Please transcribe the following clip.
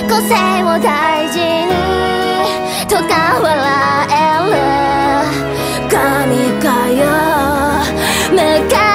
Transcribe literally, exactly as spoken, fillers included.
個性を大事にとか笑える神かよ向か